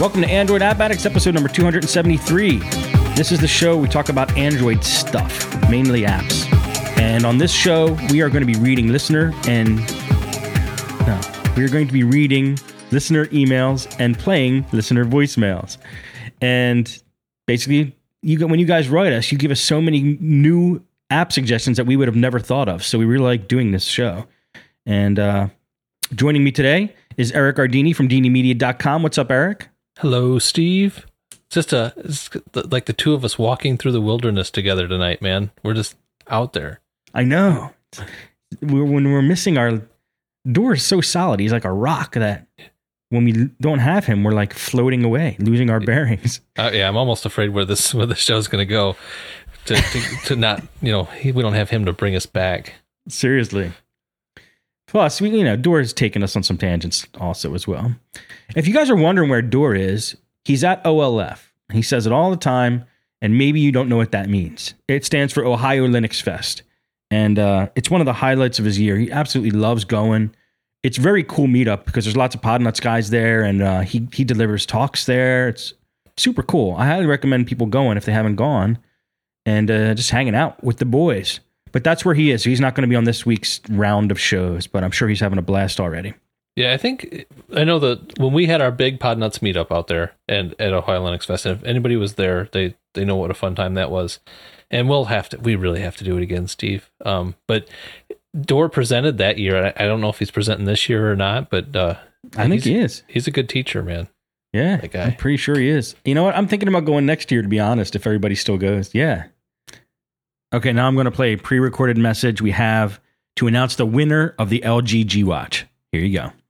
Welcome to Android App Addicts, episode number 273. This is the show we talk about Android stuff, mainly apps. And on this show, we are going to be reading listener emails and playing listener voicemails. And basically, when you guys write us, you give us so many new app suggestions that we would have never thought of. So we really like doing this show. And joining me today is Eric Ardini from DiniMedia.com. What's up, Eric? Hello, Steve. It's like the two of us walking through the wilderness together tonight, man. We're just out there. I know. When we're missing our door is so solid. He's like a rock that when we don't have him, we're like floating away, losing our bearings. Yeah, I'm almost afraid where the show's going to go to not, we don't have him to bring us back. Seriously. Plus, Door's taken us on some tangents also as well. If you guys are wondering where Door is, he's at OLF. He says it all the time, and maybe you don't know what that means. It stands for Ohio Linux Fest, and it's one of the highlights of his year. He absolutely loves going. It's a very cool meetup because there's lots of Podnuts guys there, and he delivers talks there. It's super cool. I highly recommend people going if they haven't gone, and just hanging out with the boys. But that's where he is. He's not going to be on this week's round of shows, but I'm sure he's having a blast already. Yeah, I know that when we had our big Podnuts meetup out there and at Ohio Linux Fest, and if anybody was there, they know what a fun time that was. And we really have to do it again, Steve. But Door presented that year. I don't know if he's presenting this year or not, but I think he is. He's a good teacher, man. Yeah, that guy. I'm pretty sure he is. You know what? I'm thinking about going next year, to be honest, if everybody still goes. Yeah. Okay, now I'm going to play a pre-recorded message we have to announce the winner of the LG G Watch. Here you go.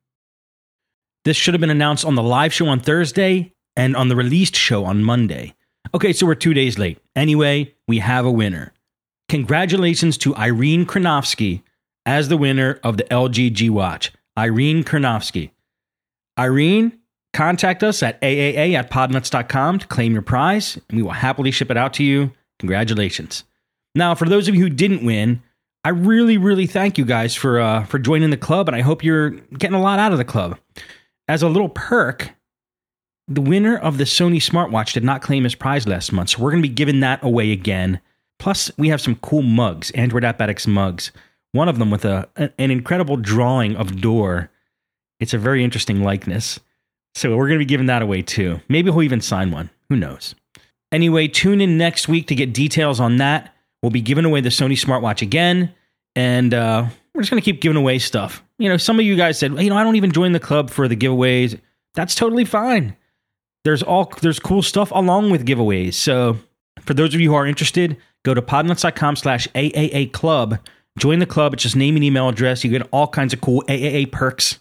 This should have been announced on the live show on Thursday and on the released show on Monday. Okay, so we're 2 days late. Anyway, we have a winner. Congratulations to Irene Kranovsky as the winner of the LG G Watch. Irene Kranovsky. Irene, contact us at aaa@podnuts.com to claim your prize, and we will happily ship it out to you. Congratulations. Now, for those of you who didn't win, I really, really thank you guys for joining the club, and I hope you're getting a lot out of the club. As a little perk, the winner of the Sony smartwatch did not claim his prize last month, so we're going to be giving that away again. Plus, we have some cool mugs, Android App Addicts mugs. One of them with an incredible drawing of Door. It's a very interesting likeness. So we're going to be giving that away too. Maybe he'll even sign one. Who knows? Anyway, tune in next week to get details on that. We'll be giving away the Sony smartwatch again, and we're just going to keep giving away stuff. Some of you guys said, I don't even join the club for the giveaways. That's totally fine. There's cool stuff along with giveaways. So for those of you who are interested, go to podnuts.com/AAA club. Join the club. It's just name and email address. You get all kinds of cool AAA perks,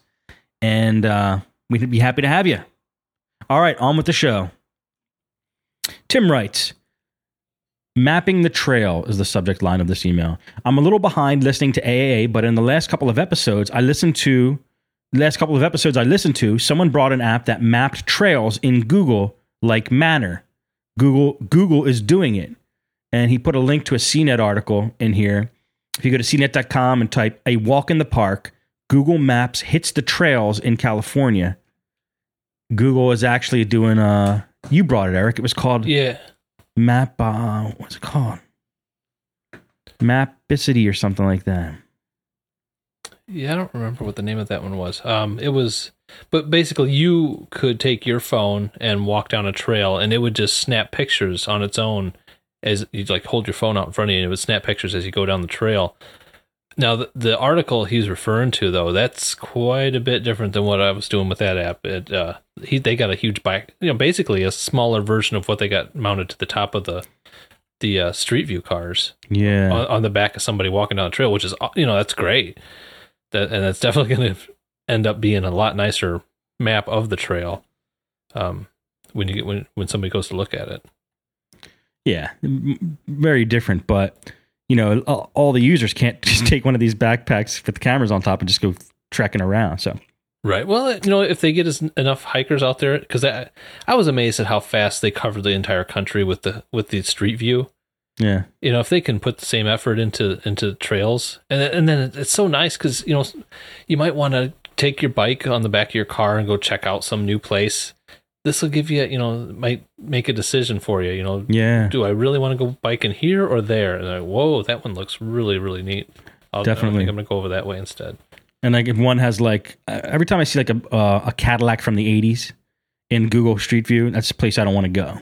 and we'd be happy to have you. All right, on with the show. Tim writes, mapping the trail is the subject line of this email. I'm a little behind listening to AAA, but in the last couple of episodes I listened to, someone brought an app that mapped trails in Google like Manner. Google is doing it. And he put a link to a CNET article in here. If you go to cnet.com and type a walk in the park, Google Maps hits the trails in California. Google is actually doing you brought it, Eric. It was called what's it called? Mapicity or something like that. Yeah, I don't remember what the name of that one was. But basically you could take your phone and walk down a trail and it would just snap pictures on its own as you hold your phone out in front of you and it would snap pictures as you go down the trail. Now, the article he's referring to, though, that's quite a bit different than what I was doing with that app. They got a huge bike, basically a smaller version of what they got mounted to the top of the Street View cars. Yeah, on the back of somebody walking down the trail, which is that's great. And that's definitely going to end up being a lot nicer map of the trail when somebody goes to look at it. Yeah, very different, but. All the users can't just take one of these backpacks with the cameras on top and just go trekking around. So, right. Well, if they get enough hikers out there, because I was amazed at how fast they covered the entire country with the Street View. Yeah. If they can put the same effort into trails, and then it's so nice because you might want to take your bike on the back of your car and go check out some new place this will give you, might make a decision for you. Yeah. Do I really want to go biking here or there? And whoa, that one looks really, really neat. Definitely. I think I'm gonna go over that way instead. And like if one has like every time I see like a Cadillac from the 80s in Google Street View, that's a place I don't want to go.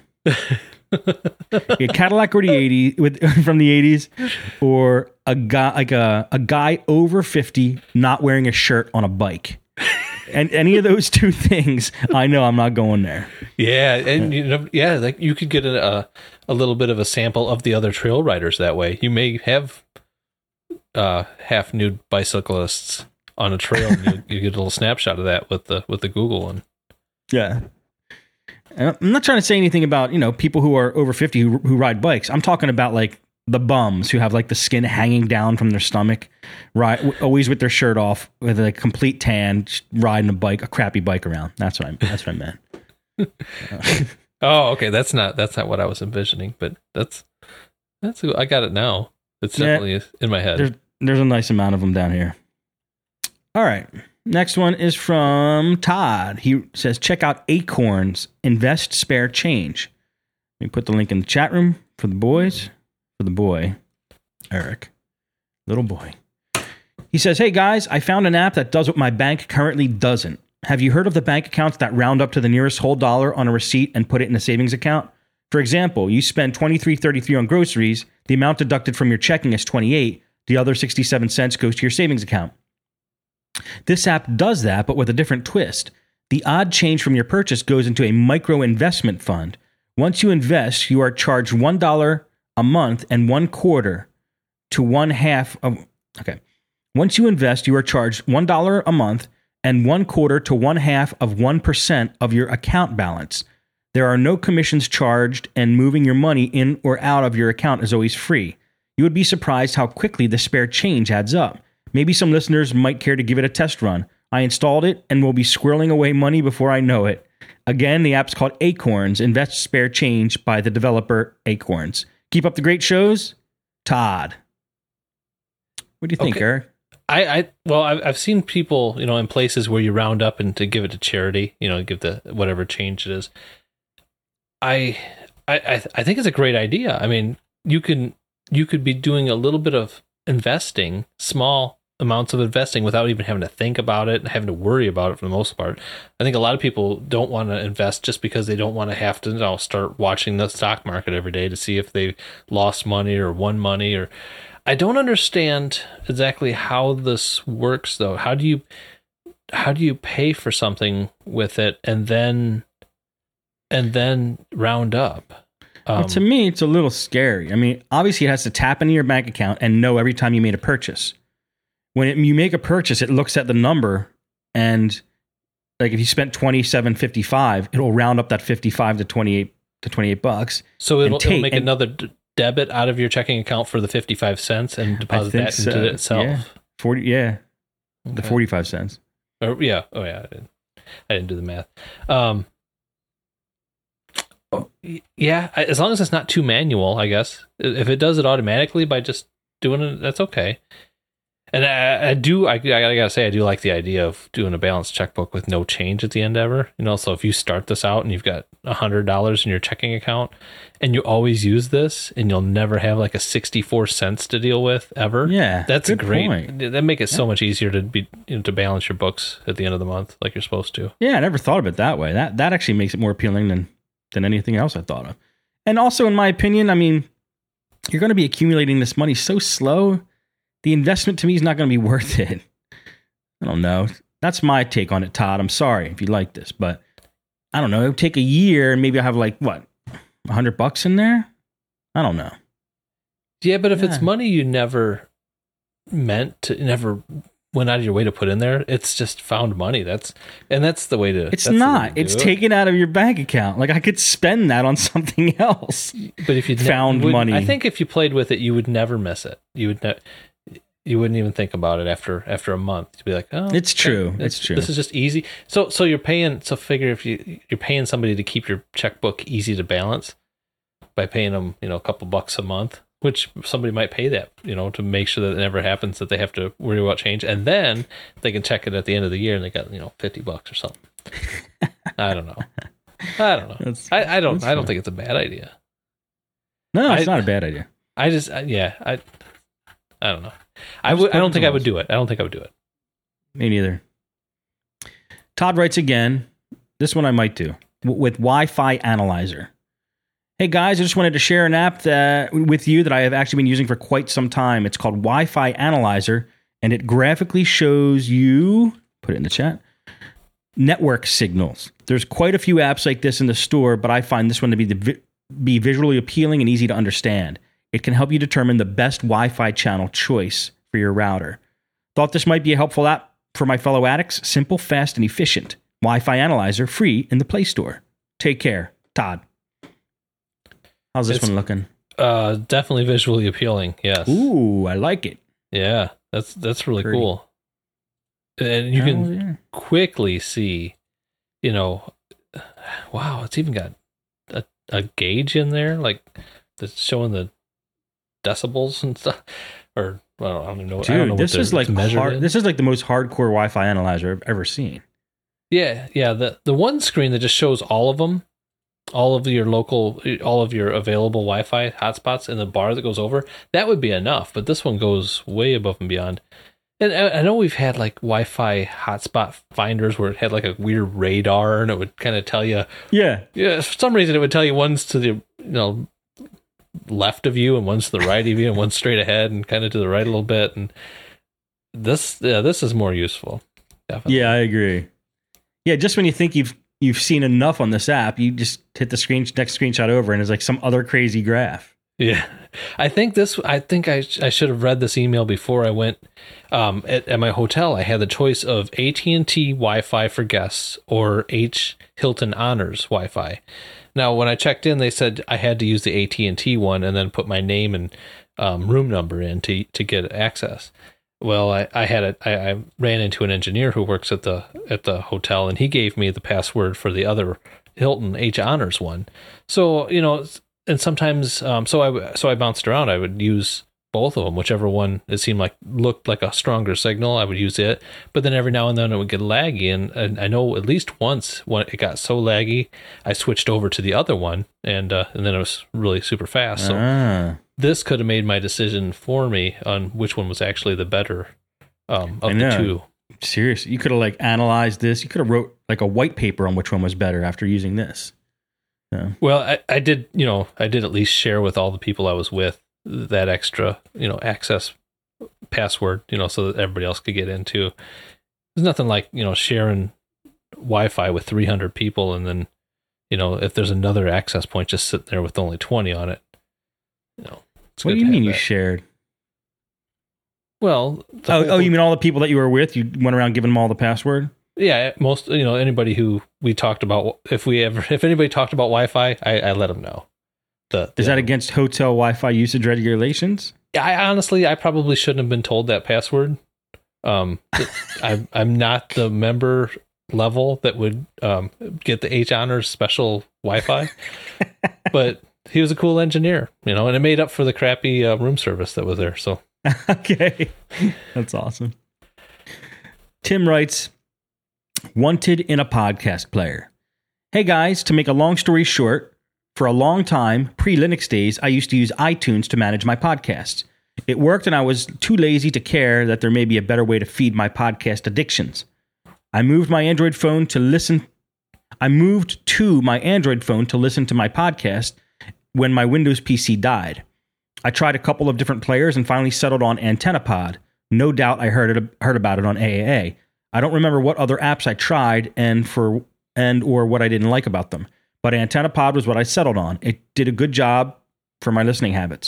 A Cadillac or the 80s from the 80s, or a guy over 50 not wearing a shirt on a bike. And any of those two things, I know I'm not going there. Yeah, and like you could get a little bit of a sample of the other trail riders that way. You may have half nude bicyclists on a trail, and you get a little snapshot of that with the Google one. Yeah. I'm not trying to say anything about, people who are over 50 who ride bikes. I'm talking about like the bums who have like the skin hanging down from their stomach, always with their shirt off, with a complete tan, riding a crappy bike around. That's what I meant. Oh, okay. That's not what I was envisioning, but that's I got it now. It's definitely in my head. There's a nice amount of them down here. All right. Next one is from Todd. He says, check out Acorns, invest spare change. Let me put the link in the chat room for the boys. For the boy, Eric. Little boy. He says, hey guys, I found an app that does what my bank currently doesn't. Have you heard of the bank accounts that round up to the nearest whole dollar on a receipt and put it in a savings account? For example, you spend $23.33 on groceries. The amount deducted from your checking is $28. The other 67 cents goes to your savings account. This app does that, but with a different twist. The odd change from your purchase goes into a micro investment fund. Once you invest, you are charged $1 a month and 1/4 to 1/2 of. Okay. Once you invest, you are charged $1 a month and 1/4 to 1/2 of 1% of your account balance. There are no commissions charged, and moving your money in or out of your account is always free. You would be surprised how quickly the spare change adds up. Maybe some listeners might care to give it a test run. I installed it and will be squirreling away money before I know it. Again, the app's called Acorns, Invest Spare Change by the developer Acorns. Keep up the great shows, Todd. What do you think, Eric? I've seen people, in places where you round up and to give it to charity, give the whatever change it is. I think it's a great idea. I mean, you could be doing a little bit of investing, small amounts of investing, without even having to think about it and having to worry about it for the most part. I think a lot of people don't want to invest just because they don't want to have to start watching the stock market every day to see if they lost money or won money. Or I don't understand exactly how this works, though. How do you pay for something with it and then round up? To me, it's a little scary. I mean, obviously, it has to tap into your bank account and know every time you made a purchase. When you make a purchase, it looks at the number, and like if you spent $27.55, it'll round up that 55 to $28. So it'll make another debit out of your checking account for the 55 cents and deposit that into itself. Yeah. 40. Yeah, okay. The 45 cents. Yeah. Oh yeah. I didn't do the math. Yeah, as long as it's not too manual, I guess. If it does it automatically by just doing it, that's okay. And I gotta say, I do like the idea of doing a balanced checkbook with no change at the end ever. So if you start this out and you've got $100 in your checking account and you always use this and you'll never have like a 64 cents to deal with ever. Yeah. That's great. Point. That make it so much easier to balance your books at the end of the month like you're supposed to. Yeah, I never thought of it that way. That actually makes it more appealing than anything else I thought of. And also, in my opinion, I mean, you're going to be accumulating this money so slow. The investment to me is not going to be worth it. I don't know. That's my take on it, Todd. I'm sorry if you like this, but I don't know. It would take a year and maybe I'll have like, what, $100 in there? I don't know. Yeah, but if it's money you never never went out of your way to put in there, it's just found money. That's the way to. It's not. It's taken out of your bank account. Like I could spend that on something else. But if you found money, I think if you played with it, you would never miss it. You wouldn't even think about it after a month. You'd be like, oh, it's true. It's true. This is just easy. So you're paying. So figure if you're paying somebody to keep your checkbook easy to balance by paying them, a couple bucks a month. Which somebody might pay that, to make sure that it never happens that they have to worry about change. And then they can check it at the end of the year and they got, $50 or something. I don't know. I don't know. I don't think it's a bad idea. No, it's not a bad idea. I don't know. I don't think I would do it. Me neither. Todd writes again. This one I might do with Wi-Fi Analyzer. Hey guys, I just wanted to share an app with you that I have actually been using for quite some time. It's called Wi-Fi Analyzer, and it graphically shows you, put it in the chat, network signals. There's quite a few apps like this in the store, but I find this one to be visually appealing and easy to understand. It can help you determine the best Wi-Fi channel choice for your router. Thought this might be a helpful app for my fellow addicts. Simple, fast, and efficient. Wi-Fi Analyzer, free in the Play Store. Take care, Todd. How's this one looking? Definitely visually appealing. Yes. Ooh, I like it. Yeah, that's really cool. And you can quickly see, wow, it's even got a gauge in there, like that's showing the decibels and stuff. Or well, I don't even know. Dude, I don't know this is like this is like the most hardcore Wi-Fi analyzer I've ever seen. Yeah. The one screen that just shows all of them, all of your available Wi-Fi hotspots, and the bar that goes over, that would be enough. But this one goes way above and beyond. And I know we've had like Wi-Fi hotspot finders where it had like a weird radar, and it would kind of tell you. Yeah. For some reason, it would tell you one's to the left of you, and one's to the right of you, and one's straight ahead, and kind of to the right a little bit. And this is more useful. Definitely. Yeah, I agree. Yeah, just when you think you've seen enough on this app, you just hit the next screenshot over, and it's like some other crazy graph. Yeah, I think I should have read this email before I went. At my hotel, I had the choice of AT&T Wi-Fi for guests or H Hilton Honors Wi-Fi. Now, when I checked in, they said I had to use the AT&T one and then put my name and room number in to get access. Well, I ran into an engineer who works at the hotel, and he gave me the password for the other Hilton H Honors one. So and sometimes so I bounced around. I would use both of them, whichever one it seemed like looked like a stronger signal. I would use it, but then every now and then it would get laggy, and I know at least once when it got so laggy, I switched over to the other one, and then it was really super fast. So this could have made my decision for me on which one was actually the better of the two. Seriously, you could have like analyzed this. You could have wrote like a white paper on which one was better after using this. Yeah. Well, I did at least share with all the people I was with that extra, access password, so that everybody else could get into. There's nothing like, sharing Wi-Fi with 300 people, and then, if there's another access point just sitting there with only 20 on it, what do you mean you shared? Well, you mean all the people that you were with? You went around giving them all the password? Yeah, most anybody who we talked about, if anybody talked about Wi-Fi, I let them know. Is that against hotel Wi-Fi usage regulations? I probably shouldn't have been told that password. I'm not the member level that would get the H Honors special Wi-Fi, but he was a cool engineer, and it made up for the crappy room service that was there. So okay, that's awesome. Tim writes, wanted in a podcast player. Hey guys, to make a long story short, for a long time, pre-Linux days, I used to use iTunes to manage my podcasts. It worked, and I was too lazy to care that there may be a better way to feed my podcast addictions. I moved to my Android phone to listen to my podcast when my Windows PC died. I tried a couple of different players and finally settled on AntennaPod. No doubt I heard about it on AAA. I don't remember what other apps I tried or what I didn't like about them. But AntennaPod was what I settled on. It did a good job for my listening habits.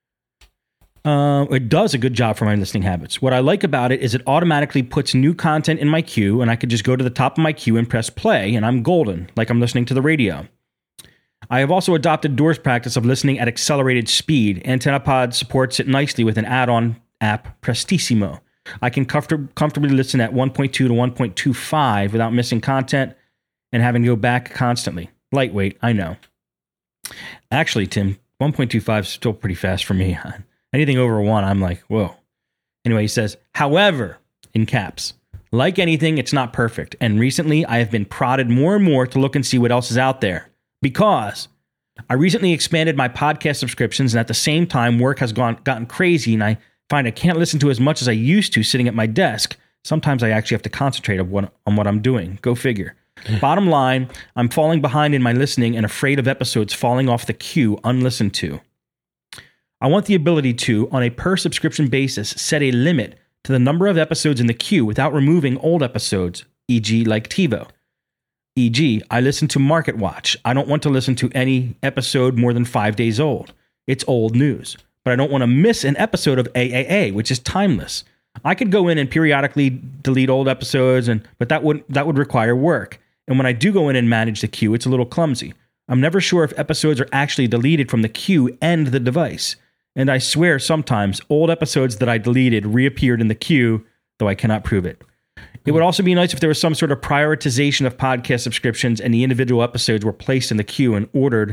It does a good job for my listening habits. What I like about it is it automatically puts new content in my queue, and I could just go to the top of my queue and press play, and I'm golden, like I'm listening to the radio. I have also adopted Door's practice of listening at accelerated speed. AntennaPod supports it nicely with an add-on app, Prestissimo. I can comfortably listen at 1.2 to 1.25 without missing content and having to go back constantly. Lightweight, I know. Actually, Tim, 1.25 is still pretty fast for me. Anything over 1, I'm like, whoa. Anyway, he says, however, in caps, Like anything, it's not perfect. And recently, I have been prodded more and more to look and see what else is out there. Because I recently expanded my podcast subscriptions, and at the same time, work has gotten crazy, and I find I can't listen to as much as I used to sitting at my desk. Sometimes I actually have to concentrate on what I'm doing. Go figure. Bottom line, I'm falling behind in my listening and afraid of episodes falling off the queue unlistened to. I want the ability to, on a per subscription basis, set a limit to the number of episodes in the queue without removing old episodes, e.g. like TiVo. E.g., I listen to Market Watch. I don't want to listen to any episode more than 5 days old. It's old news. But I don't want to miss an episode of AAA, which is timeless. I could go in and periodically delete old episodes, but that would require work. And when I do go in and manage the queue, it's a little clumsy. I'm never sure if episodes are actually deleted from the queue and the device. And I swear sometimes old episodes that I deleted reappeared in the queue, though I cannot prove it. It would also be nice if there was some sort of prioritization of podcast subscriptions and the individual episodes were placed in the queue and ordered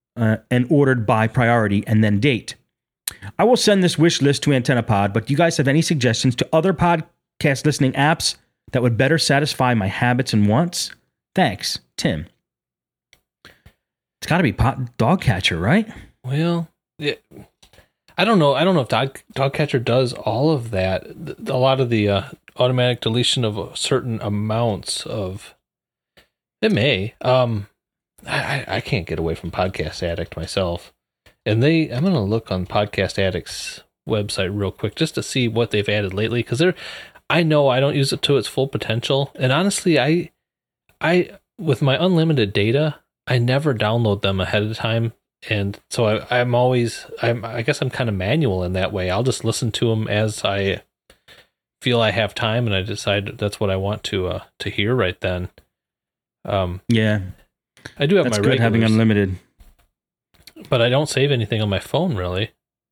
by priority and then date. I will send this wish list to AntennaPod, but do you guys have any suggestions to other podcast listening apps that would better satisfy my habits and wants? Thanks, Tim. It's got to be Dogcatcher, right? Well, I don't know. I don't know if Dogcatcher does all of that. A lot of the automatic deletion of certain amounts of it may. I can't get away from Podcast Addict myself, and I'm going to look on Podcast Addict's website real quick just to see what they've added lately, because I know I don't use it to its full potential, and honestly, I with my unlimited data, I never download them ahead of time. And so I guess I'm kind of manual in that way. I'll just listen to them as I feel I have time, and I decide that's what I want to hear right then. Yeah, I do have that's my good regulars, having unlimited, but I don't save anything on my phone really.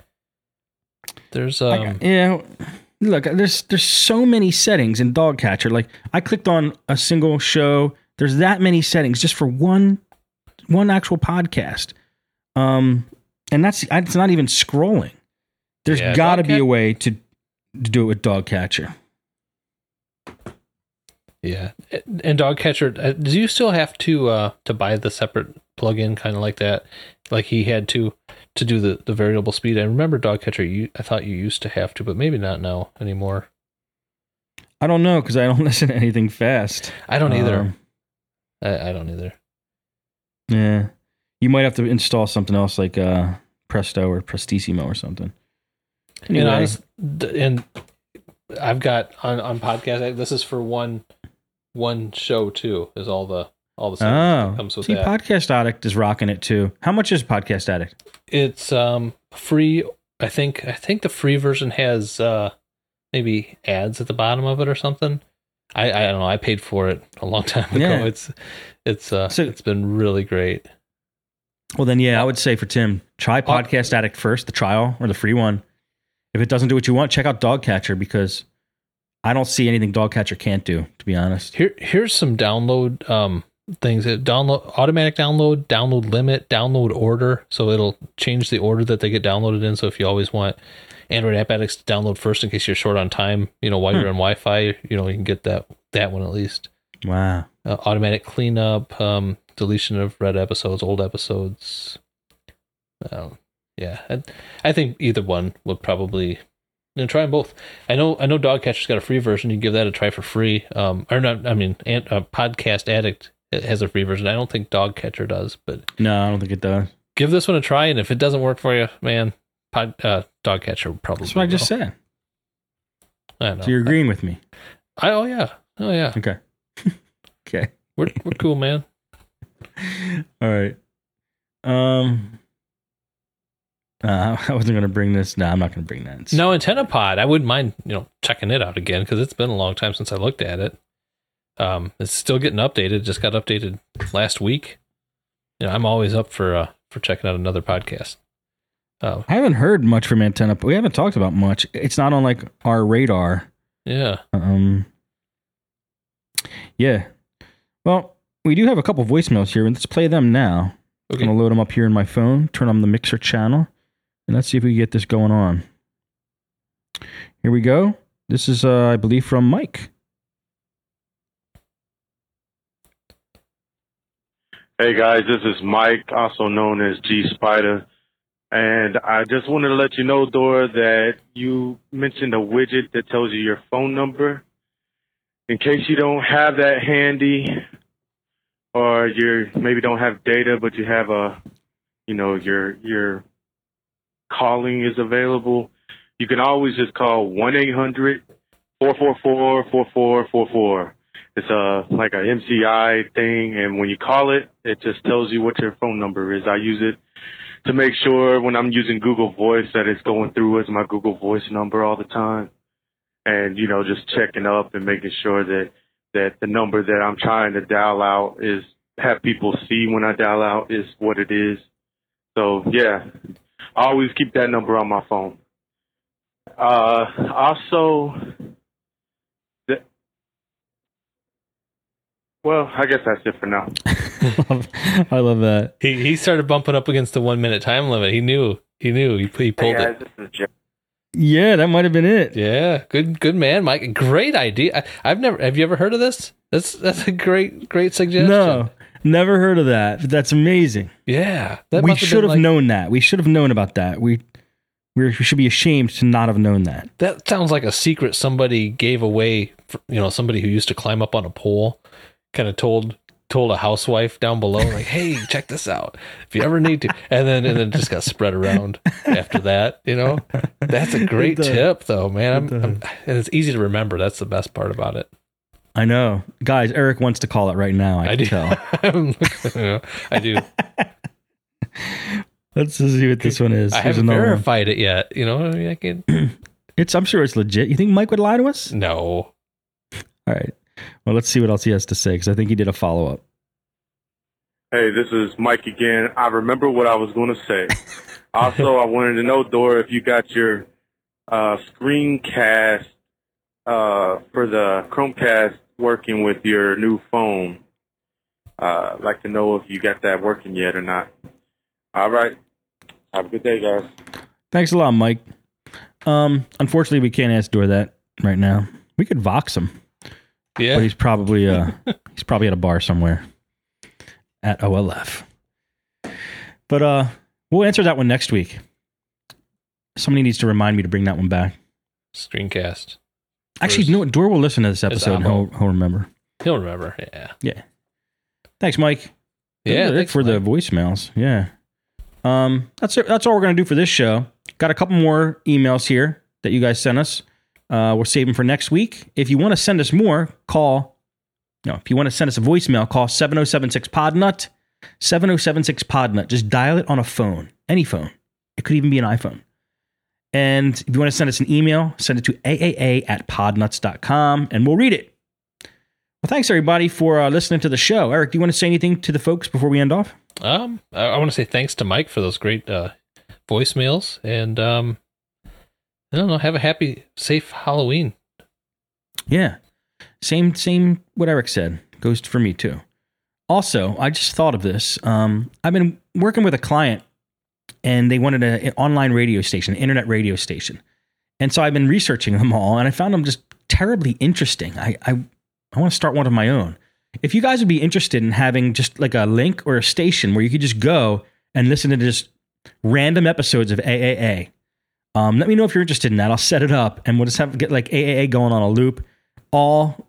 There's look, there's so many settings in Dogcatcher. Like I clicked on a single show. There's that many settings just for one actual podcast. And it's not even scrolling. There's got to be a way to do it with Dogcatcher. Yeah, and Dogcatcher, do you still have to buy the separate plugin, kind of like that, like he had to do the variable speed? I remember Dogcatcher. I thought you used to have to, but maybe not now anymore. I don't know because I don't listen to anything fast. I don't either. I don't either. Yeah. You might have to install something else like Presto or Prestissimo or something. Anyway. And I've got on podcast. This is for one show too. Is all the stuff that comes with that. Podcast Addict is rocking it too. How much is Podcast Addict? It's free. I think the free version has maybe ads at the bottom of it or something. I don't know. I paid for it a long time ago. Yeah. It's been really great. Well, then, I would say for Tim, try Podcast Addict first, the trial or the free one. If it doesn't do what you want, check out Dogcatcher because I don't see anything Dogcatcher can't do, to be honest. Here's some download things. Automatic download limit, download order. So it'll change the order that they get downloaded in. So if you always want Android App Addicts to download first in case you're short on time, while you're on Wi-Fi, you can get that one at least. Wow. Automatic cleanup, deletion of red episodes, old episodes. I think either one would probably try them both. I know Dogcatcher's got a free version. You can give that a try for free. Podcast Addict has a free version. I don't think Dogcatcher does, but no, I don't think it does. Give this one a try, and if it doesn't work for you, man, Dogcatcher would probably. That's what I just said. I know. So you're agreeing with me? Oh yeah. Okay. Okay. We're cool, man. All right. I wasn't going to bring this. No, I'm not going to bring that. No, AntennaPod. I wouldn't mind, checking it out again because it's been a long time since I looked at it. It's still getting updated. It just got updated last week. I'm always up for checking out another podcast. I haven't heard much from AntennaPod. We haven't talked about much. It's not on like our radar. Yeah. Yeah. Well, we do have a couple voicemails here, and let's play them now. Okay. I'm going to load them up here in my phone, turn on the Mixer channel, and let's see if we can get this going on. Here we go. This is, I believe, from Mike. Hey guys, this is Mike, also known as G Spider. And I just wanted to let you know, Dora, that you mentioned a widget that tells you your phone number. In case you don't have that handy, or you maybe don't have data, but you have your calling is available, you can always just call 1-800-444-4444. It's like a MCI thing, and when you call it, it just tells you what your phone number is. I use it to make sure when I'm using Google Voice that it's going through as my Google Voice number all the time. And, just checking up and making sure that the number that I'm trying to dial out have people see when I dial out is what it is. So, yeah, I always keep that number on my phone. Also, well, I guess that's it for now. I love that. He started bumping up against the 1 minute time limit. He knew. He pulled it. This is Jeff. Yeah, that might have been it. Yeah, good man, Mike. Great idea. Have you ever heard of this? That's a great suggestion. No, never heard of that. But that's amazing. Yeah, we should have known that. We should have known about that. We should be ashamed to not have known that. That sounds like a secret somebody gave away. Somebody who used to climb up on a pole, kind of told a housewife down below, like, "Hey, check this out if you ever need to," and then just got spread around after that. That's a great tip, though, man. And it's easy to remember. That's the best part about it. I know, guys. Eric wants to call it right now. I can tell. I do. Let's see what this one is. I haven't verified it yet. I can. I'm sure it's legit. You think Mike would lie to us? No. All right. Well, let's see what else he has to say, because I think he did a follow-up. Hey, this is Mike again. I remember what I was going to say. Also, I wanted to know, Dora, if you got your screencast for the Chromecast working with your new phone. I'd like to know if you got that working yet or not. All right. Have a good day, guys. Thanks a lot, Mike. Unfortunately, we can't ask Dora that right now. We could Vox him. Yeah, but he's probably at a bar somewhere at OLF. But we'll answer that one next week. Somebody needs to remind me to bring that one back. Screencast. Actually, you know what? Dora will listen to this episode and he'll remember. He'll remember. Yeah. Yeah. Thanks, Mike. Yeah. Thanks for the voicemails. Yeah. That's it. That's all we're gonna do for this show. Got a couple more emails here that you guys sent us. We're saving for next week. If you want to send us more, if you want to send us a voicemail, call 7076-PODNUT, 7076-PODNUT. Just dial it on a phone, any phone. It could even be an iPhone. And if you want to send us an email, send it to aaa@podnuts.com, and we'll read it. Well, thanks, everybody, for listening to the show. Eric, do you want to say anything to the folks before we end off? I want to say thanks to Mike for those great voicemails, and I don't know, have a happy, safe Halloween. Yeah. Same what Eric said. Goes for me too. Also, I just thought of this. I've been working with a client, and they wanted an online radio station, an internet radio station. And so I've been researching them all, and I found them just terribly interesting. I want to start one of my own. If you guys would be interested in having just like a link or a station where you could just go and listen to just random episodes of AAA, let me know if you're interested in that. I'll set it up, and we'll just get like AAA going on a loop. All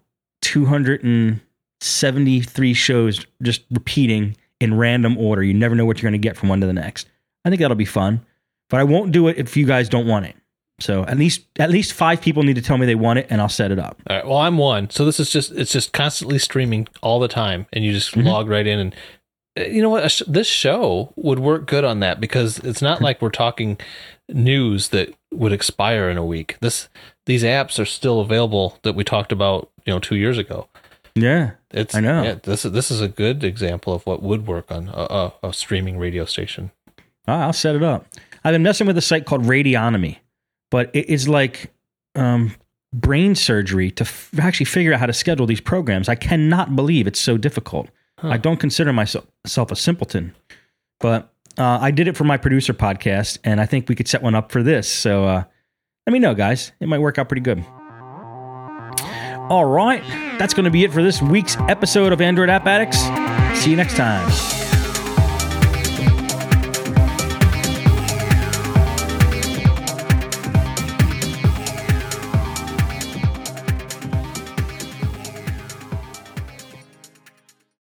273 shows just repeating in random order. You never know what you're going to get from one to the next. I think that'll be fun, but I won't do it if you guys don't want it. So at least 5 people need to tell me they want it, and I'll set it up. All right. Well, I'm one. So it's just constantly streaming all the time, and you just log right in. And you know what? This show would work good on that, because it's not like we're talking news that would expire in a week. These apps are still available that we talked about, 2 years ago. Yeah, I know. Yeah, this is a good example of what would work on a streaming radio station. I'll set it up. I've been messing with a site called Radionomy, but it is like brain surgery to actually figure out how to schedule these programs. I cannot believe it's so difficult. Huh. I don't consider myself a simpleton, but I did it for my producer podcast, and I think we could set one up for this. So let me know, guys. It might work out pretty good. All right. That's going to be it for this week's episode of Android App Addicts. See you next time.